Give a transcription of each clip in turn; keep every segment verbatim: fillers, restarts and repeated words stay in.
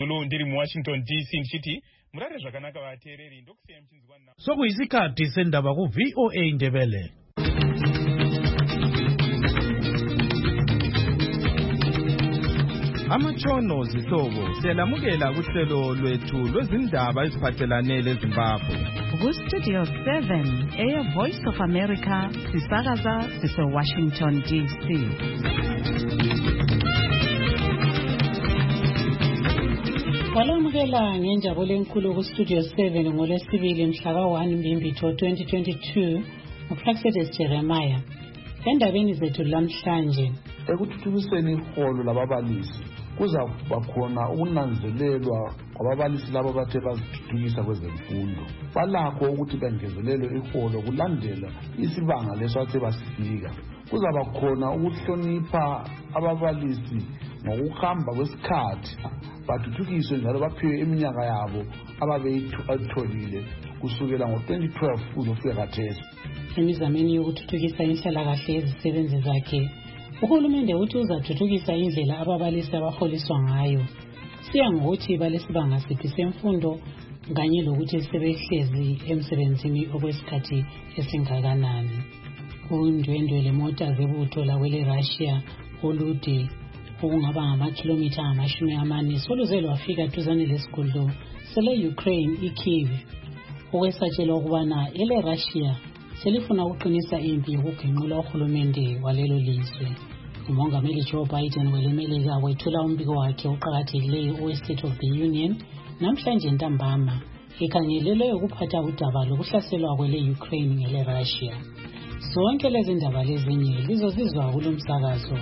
Lo ndiri mu Washington D C ndichiti murare zvakanaka vateereri ndokusiya mchinzwana. Sokuyisikhathi sendaba ku V O A Ndebele. Amatshono zihlobo siyalamukela kuhlelo lwethu lwezindaba eziphathelane leZimbabwe. Ku Studio seven, Air Voice of America, sisakaza sise Washington D C. Kwalamukela ngenjabulo enkulu ku Studio seven ngolwesibili mhla ka one Mbimbitho twenty twenty-two, uPlaxedes Jeremiah. Endabeni zethu lamhlanje, ekuthuthukiseni iholo lababalisi kuza kuba khona ukunanzelelwa kwababalisi labo bathe bazithuthukisa kwezemfundo. Balakho ukuthi bengezelelwe iholo kulandela isibanga lesathe basifika. Kuzaba khona ukuhlonipha ababalisi ngokuhamba kwesikhathi bathuthukiswe njalo baphiwe iminyaka yabo ababeyitholile kusukela ngo twenty twelve kuzofika khathesi. Emizameni yokuthuthukisa inhlalakahle yezisebenzi zakhe, uhulumende uthi uzathuthukisa indlela ababalisi abaholiswa ngayo. Siya ngokuthi balesibanga siphi semfundo kanye lokuthi sebehlezi emsebenzini okwesikhathi esingakanani. Undwendwe lemota zebutho lakwele Russia olude okungaba ngamakhilomitha amashumi amane soluze lwafika duzane lesigodlo sele Ukraine iKyiv, okwesatshelwa ukubana ele Russia selifuna ukuqinisa impi yokugenqula uhulumende walelo lizwe. Umongameli Joe Biden welemelika wethula umbiko wakhe oqakathekileyo owe-State of the Union namhlanje ntambama ekhangelelwe ukuphatha udaba lokuhlaselwa kwele Ukraine ngele Russia. Zonke lezi ndaba lezinye lizozizwa kulo msakazo.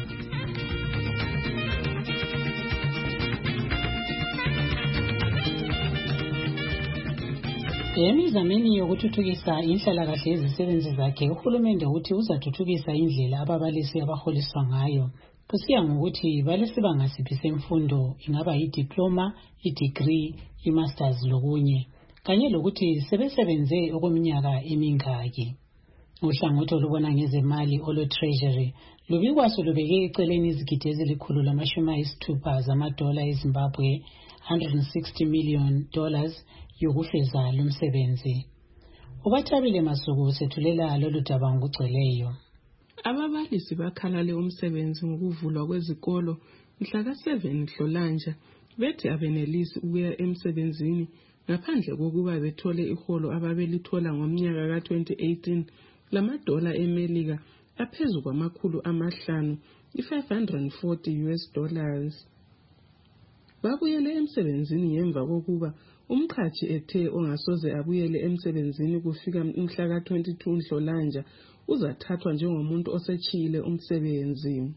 Emizameni yokuthuthukisa inhlalakahle yezisebenzi zakhe, uhulumende uthi uzathuthukisa indlela ababalisi abaholiswa ngayo. Kusiya ngokuthi balesibanga siphi semfundo, ingaba yidiploma, idegree, imasters lokunye, kanye lokuthi sebesebenze okweminyaka emingaki. Uhlangothi olubona ngezemali olo Treasury lubikwaso lubeke eceleni izigidi ezilikhulu lamashumi ayisithupha zamadola eZimbabwe, one hundred sixty million dollars yokufeza lumsebenzi. Ubathabile Masuku sethulela lolu daba ngokugcweleyo. Ababalisi bakhalale umsebenzi ngokuvulwa kwezikolo mhla ka seven Nhlolanja bethi abenelisi ukuya emsebenzini ngaphandle kokuba bethole iholo ababelithola ngomnyaka ka twenty eighteen lamadola eMelika aphezulu kwamakhulu amahlanu i-five hundred forty U S dollars. Babuyele emsebenzini ngemva kokuba umqhathi ethe ongasoze abuyele emsebenzini kufika umhla ka twenty-two Nhlolanja uzathathwa njengomuntu osechiyile umsebenzi.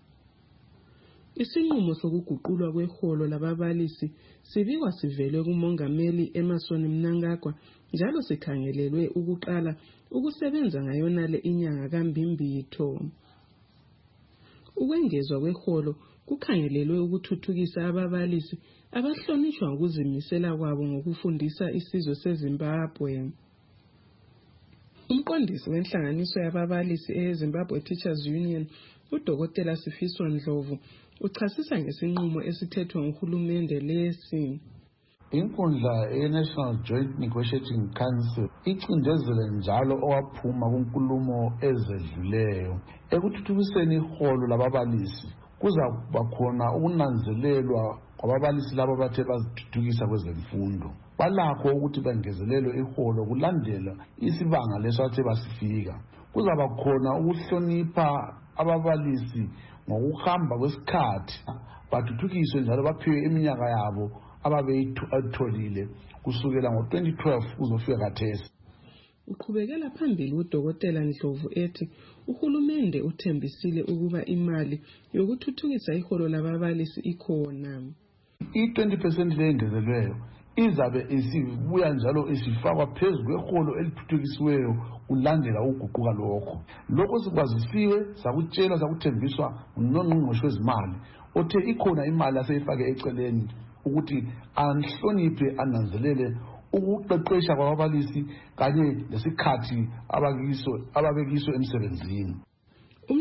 Isinqumo sokuguqulwa kweholo lababalisi sibikwa sivele kumongameli Emmerson Mnangagwa njalo sikhangelelwe ukuqala ukusebenza ngayonale inyanga kaMbimbitho. Ukwengezwa kweholo kukhangelelwe ukuthuthukisa ababalisi abahlonishwa ngokuzimisela kwabo ngokufundisa isizwe seZimbabwe. Umqondisi wenhlanganiso yababalisi eZimbabwe Teachers Union, uDokotela Sifiso Ndlovu, uchasisa ngesinqumo esithethwe nguhulumende lesi. Inkundla ye-National Joint Negotiating Council icindezele njalo owaphuma kunkulumo ezedluleyo ekuthuthukiseni iholo lababalisi. Kuza kuba khona ukunanzelelwa kwababalisi labo bathe bazithuthukisa kwezemfundo. Balakho ukuthi bengezelelwe iholo kulandela isibanga lesathe basifika. Kuzaba khona ukuhlonipha ababalisi ngokuhamba kwesikhathi bathuthukiswe njalo baphiwe iminyaka yabo ababeyitholile kusukela ngo twenty twelve kuzofika khathesi. Uqhubekela phambili uDokotela Ndlovu ethi uhulumende uthembisile ukuba imali yokuthuthukisa iholo lababalisi ikhona. I-twenty percent leyengezelweyo izabe isibuya njalo isifakwa phezulu kweholo elithuthukisiweyo kulandela ukuguquka lokho. Lokho sikwazisiwe sakutshelwa sakuthembiswa ngungqongqoshe wezimali othe ikhona imali aseyifake eceleni ukuthi anhloniphe ananzelele ukuqeqesha kwababalisi kanye lesikhathi abakiso ababekiso emsebenzini.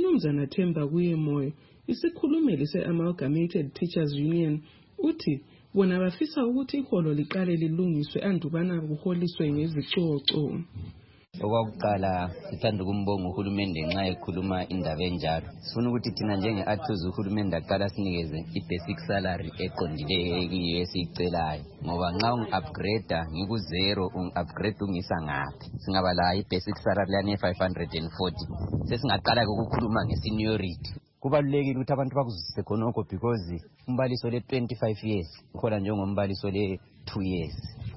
Umnumzana Themba Kuyemoyo, isikhulumeli se-Amalgamated Teachers Union, uthi bona bafisa ukuthi iholo liqale lilungiswe andubana kuholiswe ngezicoco. Okwakuqala sithanda ukumbonga uhulumende nxa ekhuluma indaba enjalo. Sifuna ukuthi thina njenge-Athozi uhulumende aqala sinikeze i-basic salary eqondileyo ekiyo esiyicelayo. Ngoba nxa ungi-upgrade ngiku-zero ungi-upgrade ungisa ngaphi. Singaba la i-basic salary lane five hundred forty. Sesingaqala ukukhuluma nge-seniority. Kubalulekile ukuthi abantu bakuzwisise khonokho because umbaliso le twenty-five years ukhona njengombaliso le two years.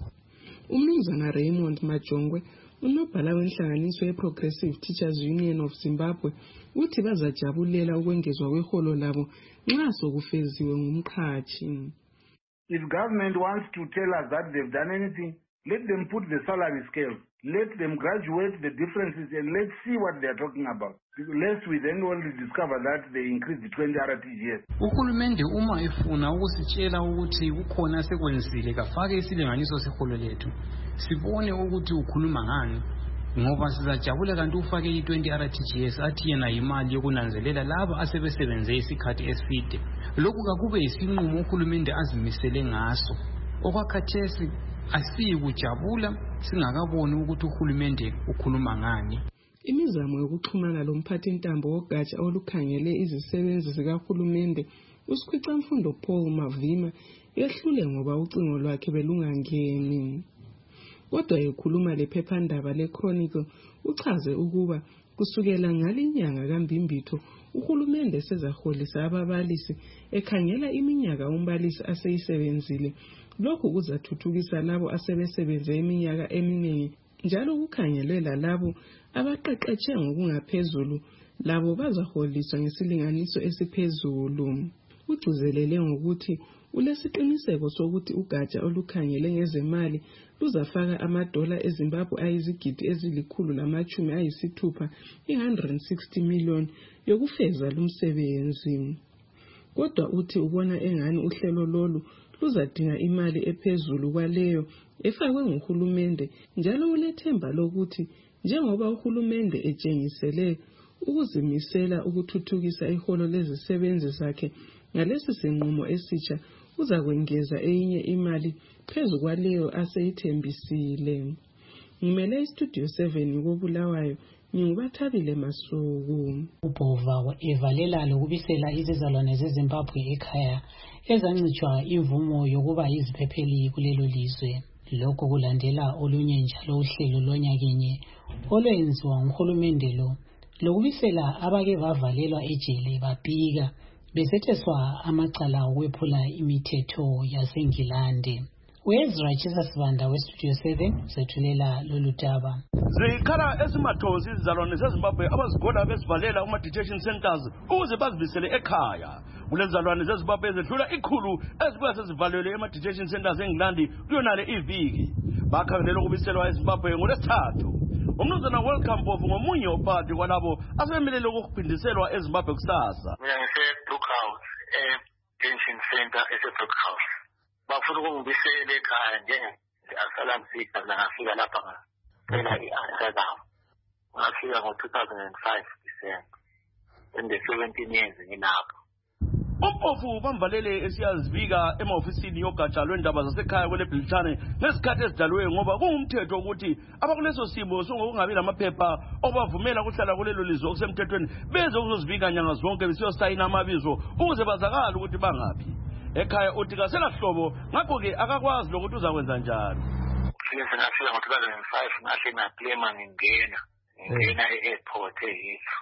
Umnumzana Raymond Majongwe unobhala wenhlanganiso ye-Progressive Teachers Union of Zimbabwe uthi bazajabulela ukwengezwa kweholo labo nxa sokufeziwe ngumqhatshi. If government wants to tell us that they've done anything, let them put the salary scale. Let them graduate the differences and let's see what they're talking about. Lest we then only discover that they increased the twenty R T G S. Uhulumende uma efuna ukusitshela ukuthi kukhona sekwenzile kafake isilinganiso seholo lethu. Sibone ukuthi ukhuluma ngani ngoba sizajabula kanti ufake i-twenty R T G S athi yena imali yokunanzelela laba asebesebenze isikhathi eside. Lokhu kakube isinqumo uhulumende azimisele ngaso. Okwakhathesi asiyi kujabula singakaboni ukuthi uhulumende ukhuluma ngani. Imizamo yokuxhumana lomphathintambo wogatsha olukhangele izisebenzi zikahulumende uSikhwicamfundo Paul Mavima yehlule ngoba ucingo lwakhe belungangeni. Kodwa ekhuluma lephephandaba leChronicle uchaze ukuba kusukela ngalinyanga kaMbimbitho uhulumende sezaholisa ababalisi ekhangela iminyaka umbalisi aseyisebenzile. Lokhu kuzathuthukisa labo asebesebenze iminyaka eminingi njalo kukhangelwe lalabo abaqeqetshe ngokungaphezulu labo bazaholiswa ngesilinganiso esiphezulu. Ugcizelele ngokuthi ulesiqiniseko sokuthi ugatsha olukhangele ngezemali luzafaka amadola eZimbabwe ayizigidi ezilikhulu lamachumi ayisithupha one hundred sixty million yokufeza lumsebenzi. Kodwa uthi ubona engani uhlelo lolu luzadinga imali ephezulu kwaleyo efakwe nguhulumende njalo ulethemba lokuthi njengoba uhulumende etshengisele ukuzimisela ukuthuthukisa iholo lezisebenzi zakhe ngalesi sinqumo esitsha uzakwengeza enye imali phezu kwaleyo aseyithembisile. Ngimele iStudio seven koBulawayo ngingubathabile Masuku. Ubhova evalela lokubisela izizalwane zeZimbabwe ekhaya ezancitshwa imvumo yokuba iziphepheli kulelo lizwe. Lokho kulandela olunye njalo uhlelo lonyakenye olwenziwa nguhulumende lo lokubisela abake bavalelwa ejele babika besetheswa amacala okwephula imithetho yaseNgilande. Uezra Chisasibanda weStudio seven sethulela lolu daba. Zikhala esimathozi izizalwane zeZimbabwe abazigoda besivalela kuma detention centers ukuze bazibisele ekhaya. Kulezizalwane zeZimbabwe ezedlula ikhulu ezibuya sezivalelwe ema detention centers eNgilandi kuyonale iviki. Bakhangelelwa ukubiselwa eZimbabwe ngolesithathu. Umnumzana Welcome Mpofu ngomunye ophathi kwalabo asebemelele ukuphindiselwa eZimbabwe kusasa. Mina ngise Brookhouse eh detention center ese Brookhouse. Bafuna ukungibisela ekhaya nje asala msika la ngafika lapha phela i-Amsterdam. Ngafika ngo two thousand five December. In the seventeen years nginapho. Umpofu bamvalele esiyazivika emaofisini yogatsha lwendaba zasekhaya kwele Britane ngesikhathi esidalwe ngoba kungumthetho ukuthi abakuleso simo songokungabi lamaphepha obavumela ukuhlala kulelo lizwe okusemthethweni beze ukuzivika nyanga zonke besiyosayina amabizo ukuze bazakala ukuthi bangaphi. Ekhaya uthi kasela hlobo ngakho ke akakwazi lokuthi uzakwenza njani. Since ngafika ngo two thousand five ngahle ngaclaima ngingena ngena e-airport eyitho.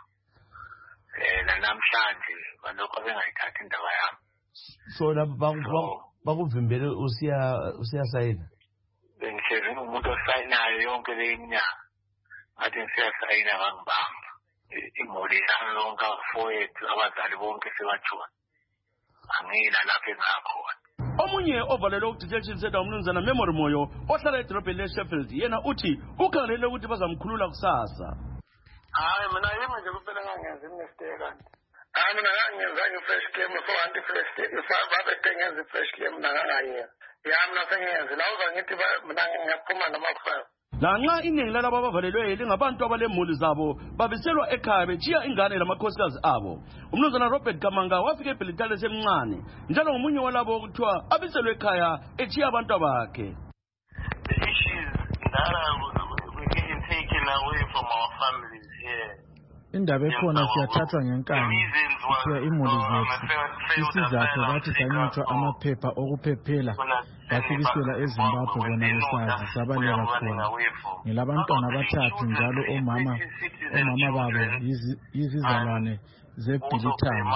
Eh namhlanje balokho bengayithatha indaba yami. So lapho bakuvimbele usiya usiyasayina. Bengihlezi umuntu osayinayo yonke le minyaka. Ngathi ngisiyasayina bangibamba. Imoli yami yonke afowethu abazali bonke sebajona. Angila lapha engakhona. Omunye ovalelwe ukudetention center umnumzana Memory Moyo ohlala edolobheni leSheffield yena uthi ukhangelele ukuthi bazamkhulula kusasa. Hayi mina yimi nje kuphela ngangenza imistake kanti. Hayi mina ngangenza i-fresh claim for anti-fresh claim. Babe tengenza i-fresh claim mina ngangayena. Ya mina sengenza la uzangithi mina ngiyaphuma namakhaya. lanxa iningi lalabo abavalelweyo lingabantu abalemuli zabo babiselwa ekhaya bejiya ingane lamakhosikazi abo. Umnumzana Robert Kamanga wafika eBhilitane semncane njalo ngomunye walabo okuthiwa abiselwe ekhaya ejiya abantu bakhe. The issues that are we're getting taken away from our families here. Indaba ekhona siyathathwa ngenkani siya imuli zethu. Isizathu bathi sanyitshwa amaphepha okuphephela bafikisela eZimbabwe bona besazi sabaleka khona. Ngilabantwana abathathu njalo omama omama babo yizizalwane zeBhilitane.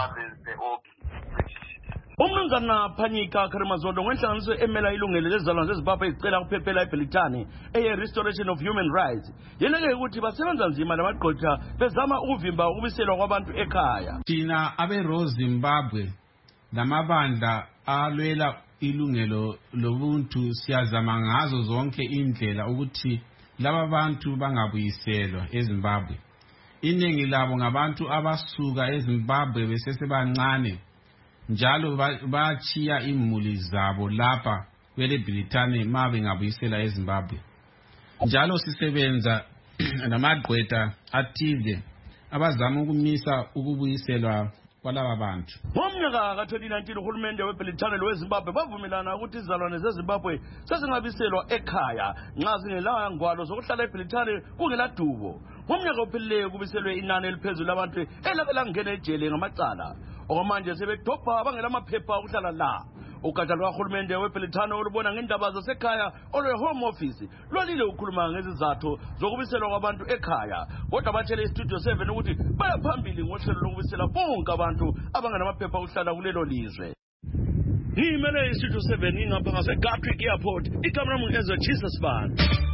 Umnumzana Phanyika Karimazondo ngenhlanganiso emela ilungelo lezizalwane zeZimbabwe icela ukuphephela eBhilitane eye Restoration of Human Rights yeneke ukuthi basebenza nzima lamagqotha bezama ukuvimba ukubiselwa kwabantu ekhaya. Thina abe Zimbabwe lamabandla alwela ilungelo lobuntu siyazama ngazo zonke indlela ukuthi laba bantu bangabuyiselwa eZimbabwe. Iningi labo ngabantu abasuka eZimbabwe besesebancane njalo bachiya imuli zabo lapha kwele Britane mabe ngabuyisela eZimbabwe. Njalo sisebenza namagqwetha athize abazama ukumisa ukubuyiselwa kwalaba bantu. Ngomnyaka ka twenty nineteen uhulumende weBhilitane loweZimbabwe bavumelana ukuthi izizalwane zeZimbabwe sezingabiselwa ekhaya nxa zingela ngwalo zokuhlala eBhilitane kungela dubo. Ngomnyaka ophelileyo kubiselwe inani eliphezulu labantu elabela ngene ejele ngamacala. Okwamanje sebedobha abangela amaphepha okuhlala la. Ugatsha lwahulumende weBhilitane olubona ngendaba zasekhaya olwe-Home Office lolile ukhuluma ngezizathu zokubiselwa kwabantu ekhaya. Kodwa batshele iStudio seven ukuthi bayaphambili ngohlelo lokubisela bonke abantu abangenamaphepha okuhlala kulelo lizwe. Ngimele iStudio seven ngingapha ngaseGatwick Airport. Igama lami ngu-Ezra Jesus Van.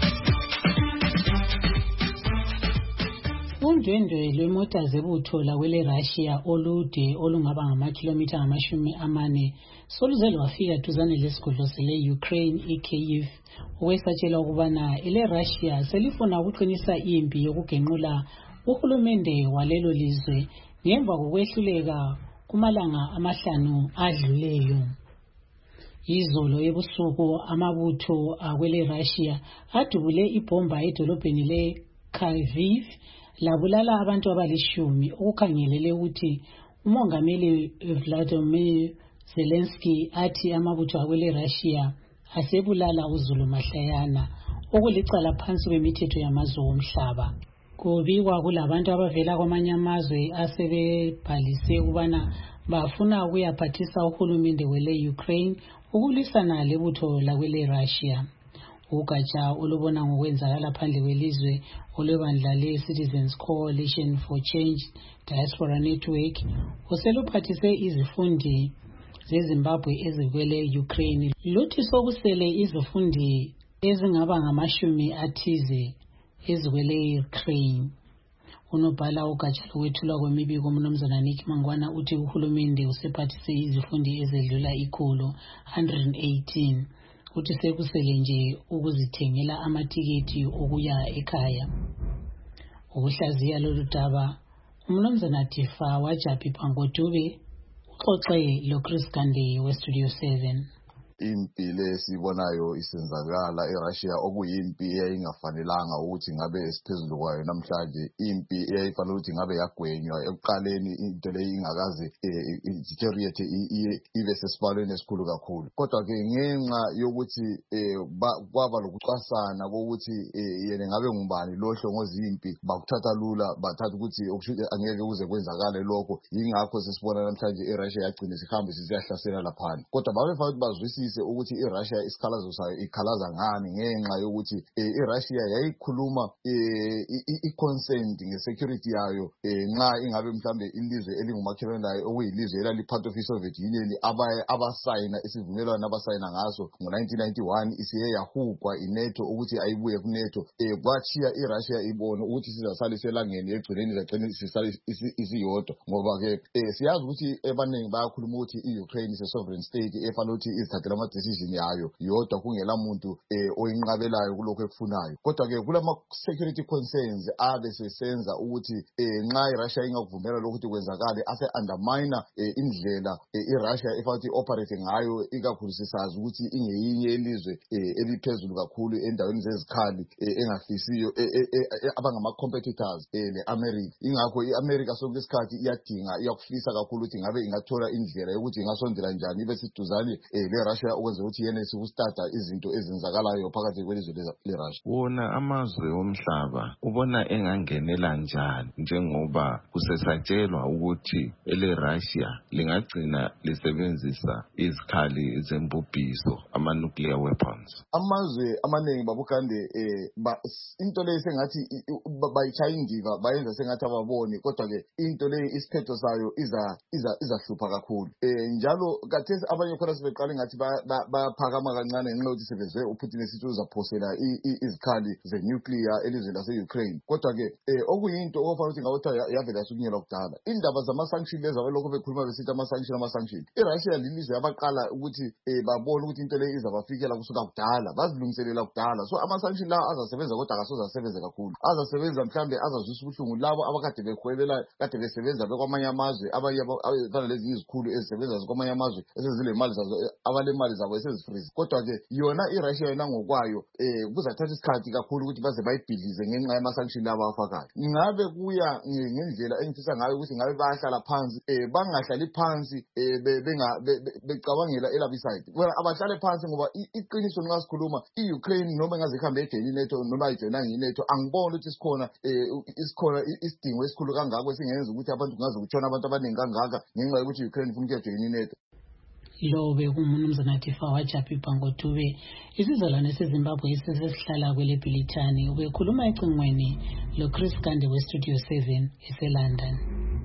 Undwendwe lwemota zebutho lakwele Russia olude olungaba ngamakhilomitha ngamashumi amane soluze lwafika duzane lesigodlo sele Ukraine iKyiv okwesatshela ukubana ile Russia selifuna ukuqinisa impi yokugenqula uhulumende walelo lizwe ngemva kokwehluleka kumalanga amahlanu adluleyo. Izolo ebusuku amabutho akwele Russia adubule ibhomba edolobheni le Kharkiv labulala abantu abalishumi okukhangelele ukuthi umongameli Vladimir Zelensky athi amabutho akwele Russia asebulala uzulu mahlayana okulicala phansi kwemithetho yamazwe omhlaba. Kubikwa kulabantu abavela kwamanye amazwe asebebhalise ukubana bafuna ukuyaphathisa uhulumende wele Ukraine ukulwisana lebutho lakwele Russia. Ugatsha olubona ngokwenzakala phandle kwelizwe olwebandla le-Citizens Coalition for Change Diaspora Network useluphathise izifundi zeZimbabwe ezikwele Ukraine. Luthi sokusele izifundi ezingaba ngamashumi athize ezikwele Ukraine. Unobhala ugatsha lokwethulwa kwemibiko umnumzana Nick Mangwana uthi uhulumende usephathise izifundi ezedlula ikhulu one hundred eighteen. Uthi sekusele nje ukuzithengela amatiketi okuya ekhaya. Ukuhlaziya lolu daba umnumzana Tifa waJapi Pangotube uxoxe loChris Gande weStudio seven. Impi lesibonayo isenzakala eRussia okuyimpi eyayingafanelanga ukuthi ngabe esiphezulu kwayo namhlanje. Impi eyayifanele ukuthi ngabe yagwenywa ekuqaleni into leyi ingakaze deteriorate ibe sesibalweni esikhulu kakhulu. Kodwa ke ngenxa yokuthi kwaba lokucwasana kokuthi yena ngabe ngubani lohlongoza impi bakuthatha lula bathatha ukuthi okushuthi angeke kuze kwenzakale lokho. Yingakho sesibona namhlanje eRussia yagcina sihambe sisiyahlasela laphana. Kodwa babefanele bazwisise ukuthi iRussia isikhalazo sayo ikhalaza ngani ngenxa yokuthi iRussia yayikhuluma i-consent nge-security yayo nxa ingabe mhlambe ilizwe elingumakhelwane layo okuyilizwe elali-part of i-Soviet Union abasayina isivumelwano abasayina ngaso ngo-nineteen ninety-one isiye yahugwa iNATO ukuthi ayibuye kuNATO. Kwachiya iRussia ibone ukuthi sizasala iselangeni egcineni zagcina isiyodwa ngoba ke siyazi ukuthi abaningi bayakhuluma ukuthi i-Ukraine is a sovereign state efanele ukuthi izithathela ithathe lama decision yayo yodwa kungela muntu eh oyinqabelayo kulokho ekufunayo. Kodwa ke kulama security concerns abe sesenza ukuthi eh nxa iRussia ingakuvumela lokuthi kwenzakale ase undermine eh, indlela eh, iRussia efathi operate ngayo ikakhulu sisazi ukuthi ingeyinye elizwe eh, eliphezulu kakhulu endaweni zezikhali eh, engafisiyo eh, eh, eh, abangama competitors eh, leAmerica. Ingakho iAmerica sonke isikhathi iyadinga iyakufisa kakhulu ukuthi ngabe ingathola indlela yokuthi ingasondela njani ibe siduzane eh, leRussia ukwenza ukuthi yena sikustarta izinto ezenzakalayo phakathi kwelizwe leRussia. Wona amazwe omhlaba ubona engangenela njani njengoba kusesatshelwa ukuthi eleRussia lingagcina lisebenzisa izikhali zembubhiso ama-nuclear weapons. Amazwe amaningi babukande eh ba, into leyo sengathi bayichaya indiva bayenza sengathi ababoni, kodwa ke into leyo isiphetho sayo iza iza izahlupha kakhulu. Eh njalo kathesi abanye khona sebeqala ngathi baphakama kancane ngenxa yokuthi sebezwe uPutin esithi uzaphosela izikhali ze-nuclear elizweni lase-Ukraine. Kodwa ke eh okuyinto okufanele ukuthi ngawotha yavela yasukunyelwa kudala. Indaba zama-sanction lezi abelokhu bekhuluma besithi ama-sanction ama-sanction. iRussia lilizwe yabaqala ukuthi eh babone ukuthi into leyo izabafikela kusuka kudala, bazilungiselela kudala. So ama-sanction lawo azasebenza kodwa akasoze asebenze kakhulu. Azasebenza mhlambe azazwisa ubuhlungu labo abakade behwelela kade besebenza bekwamanye amazwe, abanye abafana lezi izikhulu ezisebenza kwamanye amazwe esezile mali zazo abale mali zabo esezifreeze. Kodwa ke yona iRussia yona ngokwayo eh kuzathatha isikhathi kakhulu ukuthi baze bayibhilize ngenxa yama-sanction labo afakayo. Ngabe kuya ngendlela engifisa ngayo ukuthi ngabe bayahlala phansi eh bangahlali phansi eh benga becabangela elabiside. Wena abahlale phansi ngoba iqiniso nxa sikhuluma iUkraine noma ngaze ihambe ejoin iNATO noma ijoinanga iNATO angiboni ukuthi sikhona eh isikhona isidingo esikhulu kangaka esingenza ukuthi abantu kungaze kutshona abantu abaningi kangaka ngenxa yokuthi iUkraine ufuna ukujoin iNATO. Lo bekumnumzana Tifa waJapi Bangotube isizalwane seZimbabwe esesihlala kwele Bhilithani ubekhuluma ecingweni lo Chris Gande we Studio seven eseLondon.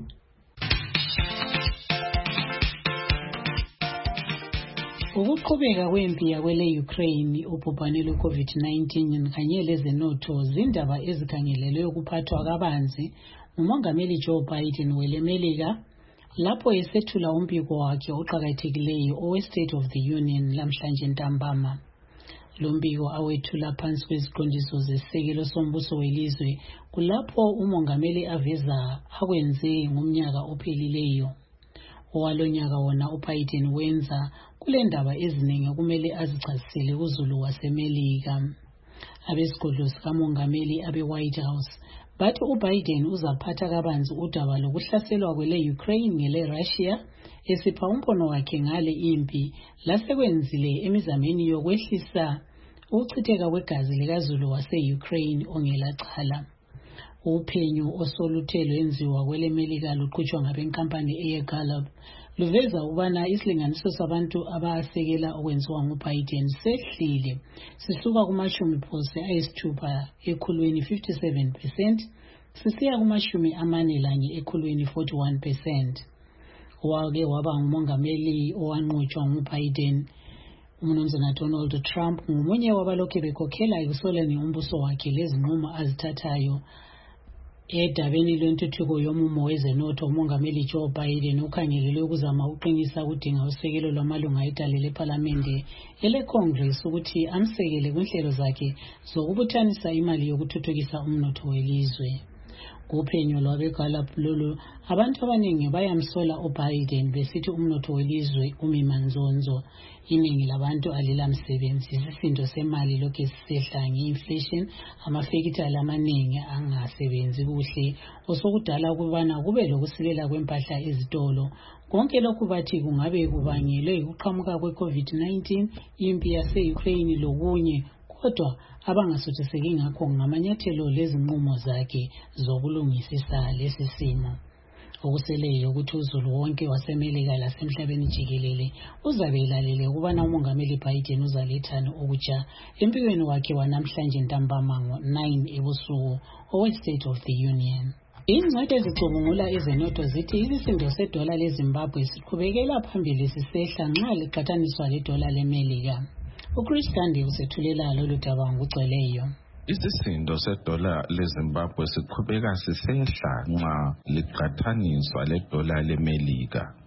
Ukuqhubeka kwempi yakwele Ukraine, ubhubhane lwe-COVID nineteen kanye lezenotho zindaba ezikhangelelwe ukuphathwa kabanzi uMongameli Joe Biden welemelika lapho esethula umbiko wakhe oqhakathekileyo owe-State of the Union lamhlanje ntambama. Lo mbiko awethula phansi kweziqondiso zesisekelo sombuso welizwe kulapho umongameli aveza akwenze ngomnyaka ophelileyo. Owalonyaka wona uBiden wenza kule ndaba eziningi kumele azichasisele uzulu wasemelika. Abesigodlo sikamongameli abe-White House bathi uBiden uzaphatha kabanzi udaba lokuhlaselwa kwele Ukraine ngele Russia esipha umbono wakhe ngale impi lasekwenzile emizameni yokwehlisa ukuchitheka kwegazi likazulu wase-Ukraine ongelacala. Uphenyo osoluthe lwenziwa kwele Melika luqhutshwa ngabenkampani eyeGallup luveza ukubana isilinganiso sabantu abasekela okwenziwa nguBiden sehlile sisuka kumashumi phose ayisithupha ekhulwini fifty-seven percent sisiya kumashumi amane lanye ekhulwini forty-one percent. Wake waba ngumongameli owanqutshwa nguBiden. Umnumzana Donald Trump ngumunye wabalokhe bekhokhela ekusoleni umbuso wakhe lezinqumo azithathayo. Edabeni lwentuthuko yomumo wezenotho umongameli Joe Biden ukhangelelwe ukuzama uqinisa ukudinga usekelo lwamalunga eDale lePhalamende eleCongress ukuthi amsekele kwinhlelo zakhe zokubuthanisa imali yokuthuthukisa umnotho welizwe. Kuphenyo lwabeGallup lolu abantu abaningi bayamsola uBiden besithi umnotho welizwe umimanzonzo. Iningi labantu alilamsebenzi, isisindo semali lokhu sisehla nge-inflation, amafekithali amaningi angasebenzi kuhle osokudala ukubana kube lokusilela kwempahla ezitolo. Konke lokhu bathi kungabe kubangelwe ukuqhamuka kwe-COVID nineteen, impi yase-Ukraine lokunye, kodwa abangasuthiseki ngakho ngamanyathelo lezinqumo zakhe zokulungisisa lesi simo. Okuseleyo ukuthi uzulu wonke wasemelika lasemhlabeni jikelele uzabe elalele ukubana umongameli Biden uzalethani okutsha empikweni wakhe wanamhlanje ntambama ngo-nine ebusuku owe-State of the Union. Ingcwadi ezicubungula ezenotho zithi isisindo sedola leZimbabwe siqhubekela phambili sisehla nxa liqathaniswa ledola leMelika. uChris Gande usethulela lolu daba ngokugcweleyo. Isisindo sedola leZimbabwe siqhubeka sisehla nxa liqathaniswa ledola leMelika.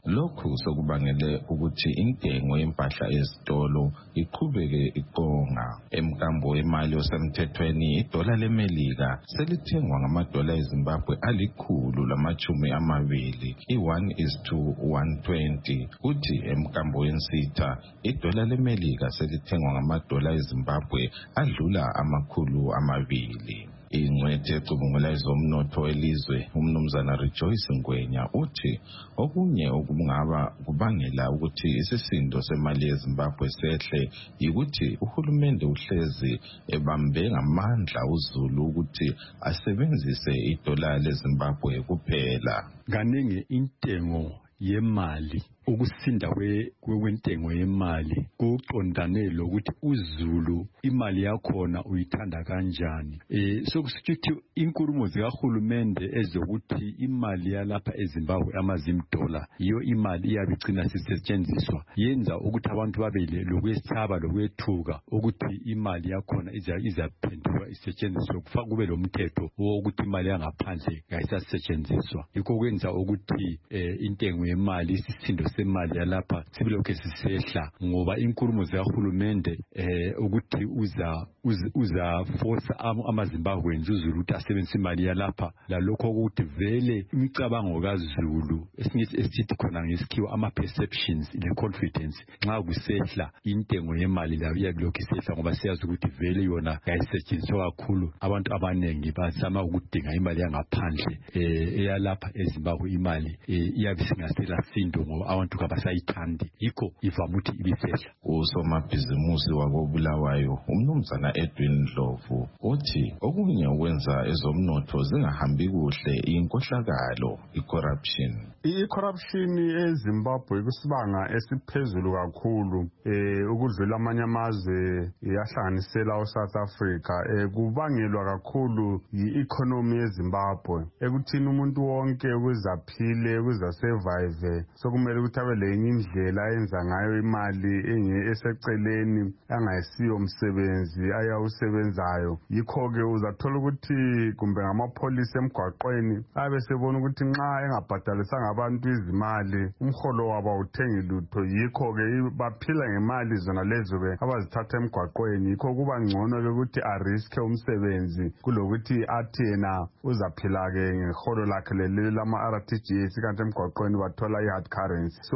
lokhu sokubangele ukuthi intengo yempahla ezitolo iqhubeke iqonga. Emkambo wemali osemthethweni idola lemelika selithengwa ngamadola eZimbabwe alikhulu lamachumi amabili, i-one is to one twenty. Kuthi emkambo wensitha idola lemelika selithengwa ngamadola eZimbabwe adlula amakhulu amabili. Ingcwethe ecubungula ezomnotho elizwe umnumzana Rejoice Ngwenya uthi okunye okungaba kubangela ukuthi isisindo semali yeZimbabwe sehle yikuthi uhulumende uhlezi ebambe ngamandla uZulu ukuthi asebenzise idola leZimbabwe kuphela. Kaningi intengo yemali ukusinda kwentengo yemali kuqondane lokuthi uZulu imali yakhona uyithanda kanjani. Eh sokusithi inkulumo zikahulumende ezokuthi imali yalapha eZimbabwe amazim dollar iyo imali iyabicina sisetshenziswa yenza ukuthi abantu babele lokwesaba lokwethuka ukuthi imali yakhona izaphendulwa isetshenziswe kufa kube lomthetho wokuthi imali yangaphandle kayisasetshenziswa. Yikho kwenza ukuthi eh, intengo yemali isisindo semali yalapha sibilokhe sisehla ngoba inkulumo zikahulumende eh ukuthi uza uza, uza force amaZimbabweans uZulu ukuthi asebenzise imali yalapha lalokho ukuthi vele imicabango kaZulu esithi khona ngesikhiwa ama perceptions le confidence nxa kusehla intengo yemali la iyabilokhe isehla ngoba siyazi ukuthi vele yona kayisetshenziswa kakhulu. Abantu abanengi bazama ukudinga imali yangaphandle eh eyalapha eZimbabwe imali eh, iyabe singasela sindo ngoba abantu kabasayithandi yikho ivama ukuthi ibisehla. Usomabhizimusi wakobulawayo umnumzana Edwin Ndlovu uthi okunye ukwenza ezomnotho zingahambi kuhle inkohlakalo i-corruption. I-corruption eZimbabwe kusibanga esiphezulu kakhulu eh ukudlula amanye amazwe yahlanganisela uSouth Africa eh kubangelwa kakhulu yi-economy yeZimbabwe ekuthini umuntu wonke ukuzaphile ukuzasurvive sokumele ukuthi abe lenye indlela ayenza ngayo imali enye eseceleni angayisiyo umsebenzi ayawusebenzayo. Yikho ke uzathola ukuthi kumbe ngamapolisi emgwaqweni abe sebona ukuthi nxa engabhadalisanga abantu izimali umholo wabo uthengi lutho. Yikho ke baphila ngemali zona lezo ke abazithatha emgwaqweni. Yikho kuba ngcono ke ukuthi a risk umsebenzi kulokuthi athi yena uzaphila ke ngeholo lakhe leli lama R T G S kanti emgwaqweni bathola i-hard currency. So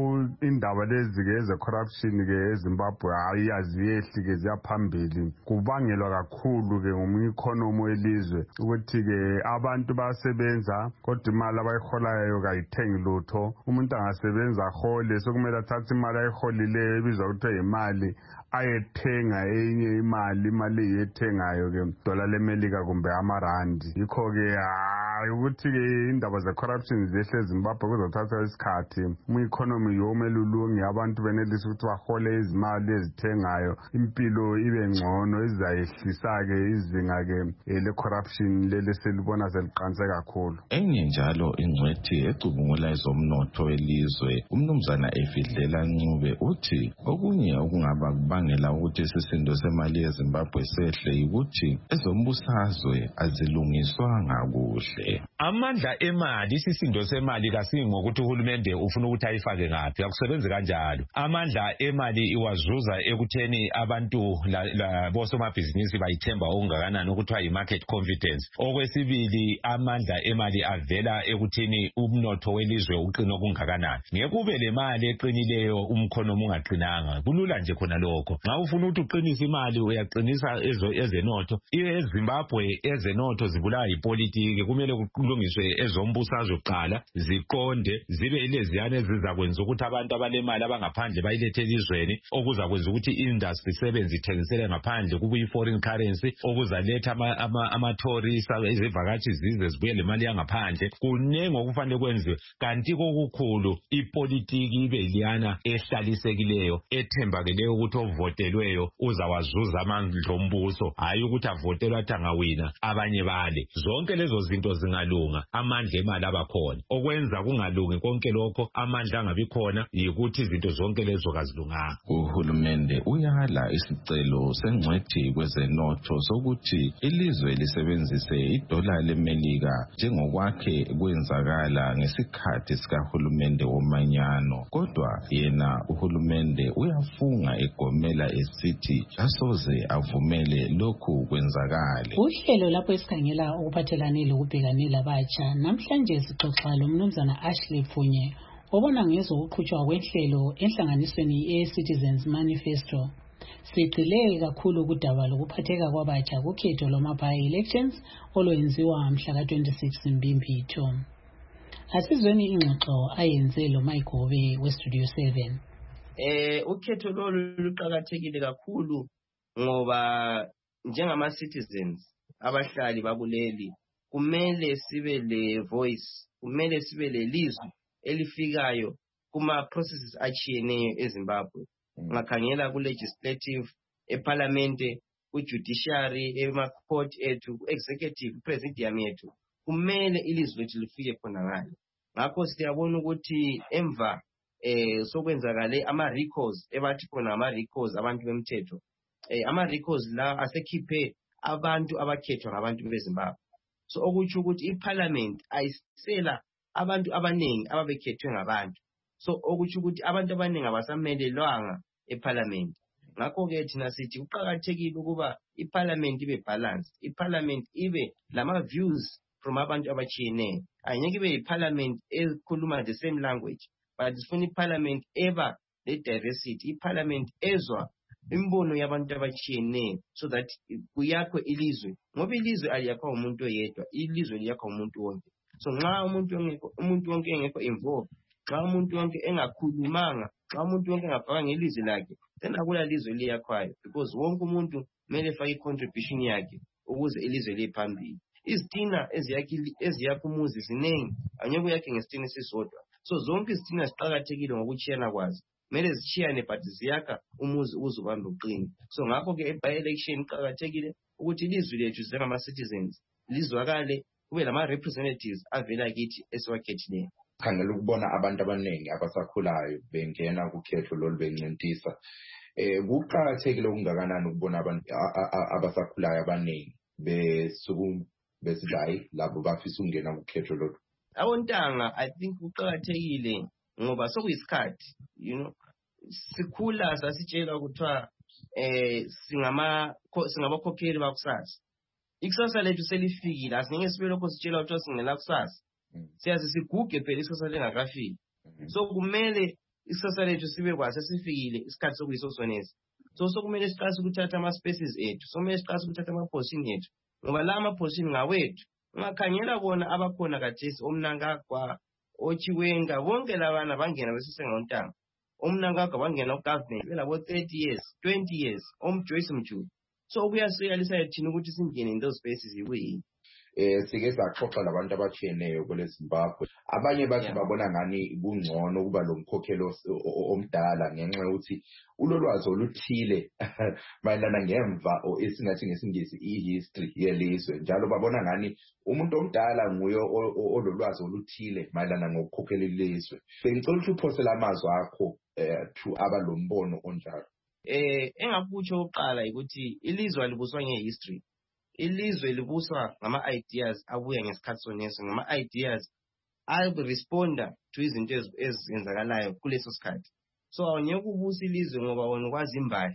indaba lezi ke eze corruption ke eZimbabwe ayaziyehli ke ziyaphambili kubangelwa kakhulu ke ngumkhonomo welizwe ukuthi ke abantu basebenza kodwa imali abayiholayo kayithengi lutho. Umuntu angasebenza ahole sokumele athathe imali ayiholileyo ebizwa ukuthi imali ayethenga enye imali imali yethengayo ke dola lemelika kumbe amarandi. Yikho ke hayi ukuthi ke indaba ze corruption zehle eZimbabwe kuzothatha isikhathi mu economy yomelulungi abantu benelisa ukuthi bahole izimali ezithengayo impilo ibe ngcono izayehlisa ke izinga ke le corruption lele selibona seliqanse kakhulu. Enye njalo ingcwethi ecubungula ezomnotho elizwe umnumzana Efidlela Ncube uthi okunye okungaba kubangela ukuthi isisindo semali yeZimbabwe sehle ukuthi ezombusazwe azilungiswanga kuhle. Amandla emali isisindo semali kasingokuthi uhulumende ufuna ukuthi ayifake ngaphi akusebenzi kanjalo. Amandla emali iwazuza ekutheni abantu bosomabhizinisi bayithemba okungakanani ukuthiwa yi-market confidence. Okwesibili amandla emali avela ekuthini umnotho welizwe uqina okungakanani. Ngeke ube le mali eqinileyo umkhonomo ungaqinanga kulula nje khona lokho. Nxa ufuna ukuthi uqinise imali uyaqinisa ezenotho. EZimbabwe ezenotho zibulawa yipolitiki kumele kulungiswe ezombusazwe kuqala ziqonde zibe ileziyana ezizakwenza ukuthi abantu abalemali abangaphandle bayilethe elizweni okuzakwenza ukuthi industry sebenze ithengisele ngaphandle kubuye foreign currency okuzaletha ama tourists izivakashi zize zibuye le mali yangaphandle. Kunenge okufanele kwenziwe kanti kokukhulu ipolitiki ibe liyana ehlalisekileyo ethembakeleyo ukuthi ovotelweyo uzawazuza amandla ombuso hayi ukuthi avotelwa athi angawina abanye bale. Zonke lezo zinto zingalunga kuyalunga amandla emali abakhona okwenza kungalungi konke lokho amandla angabi khona yikuthi izinto zonke lezo kazilunganga. Uhulumende uyala isicelo sengcwethi kwezenotho sokuthi ilizwe lisebenzise idola leMelika njengokwakhe kwenzakala ngesikhathi sikahulumende womanyano, kodwa yena uhulumende uyafunga egomela esithi asoze avumele lokhu kwenzakale. Uhlelo lapho esikhangela ukuphathelane lokubhekanela abatsha namhlanje sixoxa lo mnumzana Ashley Pfunye obona ngezokuqhutshwa kwenhlelo enhlanganisweni ye-Citizens Manifesto. Sigxile kakhulu kudaba lokuphatheka kwabatsha kukhetho lwama-by-elections olwenziwa mhla ka twenty-six Mbimbitho. Asizweni ingxoxo ayenze lo Mayigobe weStudio seven. Eh ukhetho lolu luqhakathekile kakhulu ngoba njengama citizens abahlali bakuleli kumele sibe le voice, kumele sibe le lizwi elifikayo kuma processes achiyeneyo eZimbabwe. Ngakhangela ku legislative, eparliament, ku judiciary, ema court ethu, ku executive, presidium yethu. Kumele ilizwi lethu lifike khona ngale. Ngakho siyabona ukuthi emva eh sokwenzakale ama recalls ebathi khona ama recalls abantu bemthetho. Eh ama recalls la asekhiphe abantu abakhethwa ngabantu beZimbabwe. So okuthi ukuthi iparliament ayisela abantu abanengi ababekhethwe ngabantu. So okuthi ukuthi abantu abanengi abasamelelwanga eparliament. Ngakho ke thina sithi uqhakathekile ukuba iparliament ibe balance, iparliament ibe lama views from abantu abachiyeneyo. Anyeke ibe iparliament ekhuluma the same language, but sifuna iparliament eba le diversity, iparliament ezwa imbono yabantu abachiyeneyo, so that kuyakho ilizwe. Ngoba ilizwe aliyakho umuntu oyedwa, ilizwe liyakho umuntu wonke. So nxa umuntu wonke umuntu wonke engekho involved, nxa umuntu wonke engakhulumanga, nxa umuntu wonke engafaka ngelizwi lakhe, then akula lizwe liyakwayo, because wonke umuntu kumele fake contribution yakhe ukuze ilizwe liphambili. Izitina eziyakhi eziyakho umuzi zinengi, anyeke yakhe ngesitina sisodwa. So zonke izitina ziqhakathekile ngokuchiyana kwazo. Kumele zichiyane but ziyakha umuzi uzubamba uqini. So ngakho ke by election iqhakathekile ukuthi ilizwi lethu njengama citizens lizwakale, kube lama representatives avela kithi esiwakhethileyo. Khangela ukubona abantu abaningi abasakhulayo bengena kukhetho lolu bencintisa. Eh kuqhakathekile okungakanani ukubona abantu abasakhulayo abaningi besuku besidayi labo bafisa ukungena kukhetho lolu. Awontanga I think kuqhakathekile ngoba sokuyisikhathi, you know, sikhula sasitshela ukuthiwa eh singama singabakhokheli bakusasa. Ikusasa lethu selifikile, asingeke sibe lokho sitshela ukuthi singela kusasa. Siyazi siguge phela ikusasa lengakafiki. So kumele ikusasa lethu sibe kwase sifikile isikhathi sokuyisosoneza. So sokumele siqase ukuthatha ama spaces ethu, sokumele siqase ukuthatha ama position ethu. Ngoba la ama position ngawethu, ungakhangela bona abakhona kathesi omnangagwa, ochiwenga, bonke labana bangena besesengontanga. Omnangagwa bangena ku government belabo thirty years, twenty years, omJoyce Mjudu. So kuyasiyalisa thina ukuthi singene in those spaces yikuyini. Eh sike saxoxa labantu abachiyeneyo kule Zimbabwe. Abanye bathi babona ngani kungcono kuba lo mkhokhelo omdala ngenxa yokuthi ulolwazi oluthile mayelana ngemva esingathi ngesingisi ihistory yelizwe. Njalo babona ngani umuntu omdala nguye ololwazi oluthile mayelana ngokukhokhela ilizwe. Bengicela ukuthi uphosela amazwi akho to abalombono onjalo. Eh engakutsho uqala ukuthi ilizwe libuswa ngehistory. Ilizwe libuswa ngama ideas abuya ngesikhathi soneso, ngama ideas I responda to izinto ezenzakalayo kuleso sikhathi. So awunyeke ubusa ilizwe ngoba wona ukwazi imbali.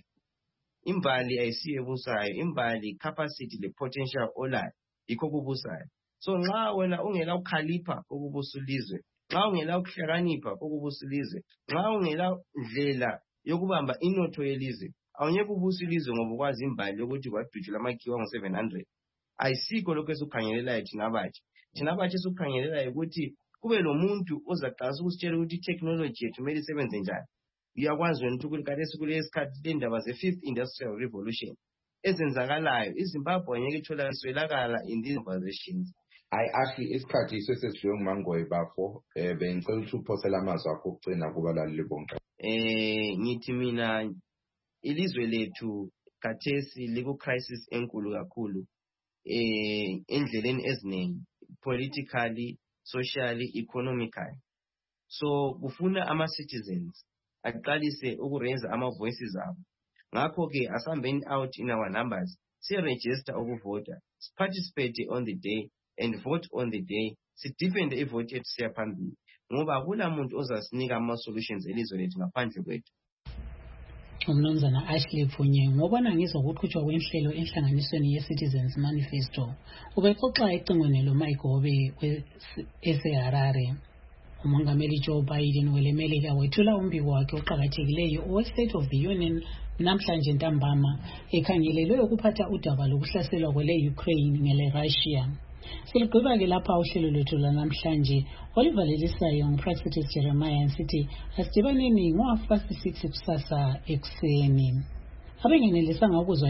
Imbali ayisiyo ebusayo, imbali capacity le potential olayo ikho kubusayo. So nxa wena ungela ukhalipha ukubusa ilizwe, nxa ungela ukuhlakanipha ukubusa ilizwe, nxa ungela ndlela yokubamba inotho yelizwe, awunyeke ubusa ilizwe ngoba ukwazi imbali ukuthi kwadutshula amakhiwa ngo seven hundred. Ayisikho lokho esukhangelelayo thina abatsha. Thina abatsha esukhangelelayo ukuthi kube lo muntu ozaqasa ukusitshela ukuthi technology yethu kumele isebenze njani. Uyakwazi wena ukuthi kade kule sikhathi lendaba ze fifth industrial revolution ezenzakalayo iZimbabwe anyeke ithola iswelakala in these conversations. I actually isikhathi sesesiwe nguMangoyi bafo eh bengicela ukuthi uphosela amazwi akho ukugcina kubalaleli bonke. Eh ngithi mina ilizwe lethu kathesi liku crisis enkulu kakhulu eh endleleni eziningi. politically, socially, economically. So kufuna ama-citizens aqalise ukuraise ama-voices abo. Ngakho-ke asihambeni out in our numbers, siregister ukuvota, participate on the day and vote on the day, sidefende ivote ethu siya phambili. Ngoba kula muntu ozasinika ama-solutions elizwe lethu ngaphandle kwethu. Umnumzana Ashley Pfunye ngobona ngizokuqhutshwa kwenhlelo enhlanganisweni ye-Citizens Manifesto ubexoxa ecingweni loMayigobe eseHarare. Umongameli Joe Biden welemelika wethula umbiko wakhe oqhakathekileyo owe-State of the Union namhlanje ntambama ekhangelelwe ukuphatha udaba lokuhlaselwa kwele-Ukraine ngele-Russia. Siligqiba-ke lapha uhlelo lwethu lanamhlanje olivalelisayo nguPractice Jeremiah nsithi asidibaneni ngo-half past six kusasa ekuseni. Abengenelisanga ukuzwa